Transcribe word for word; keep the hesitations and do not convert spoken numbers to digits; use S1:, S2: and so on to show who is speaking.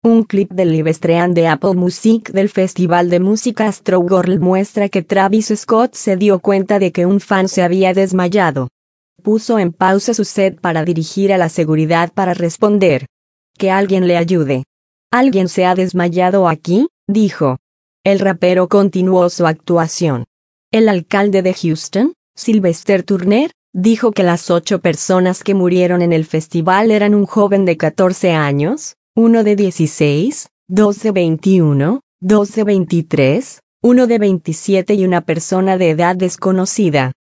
S1: Un clip del live stream de Apple Music del Festival de Música Astroworld muestra que Travis Scott se dio cuenta de que un fan se había desmayado. Puso en pausa su set para dirigir a la seguridad para responder. Que alguien le ayude. ¿Alguien se ha desmayado aquí?, dijo. El rapero continuó su actuación. El alcalde de Houston, Sylvester Turner, dijo que las ocho personas que murieron en el festival eran un joven de catorce años, uno de dieciséis, dos de veintiuno, dos de veintitrés, uno de veintisiete y una persona de edad desconocida.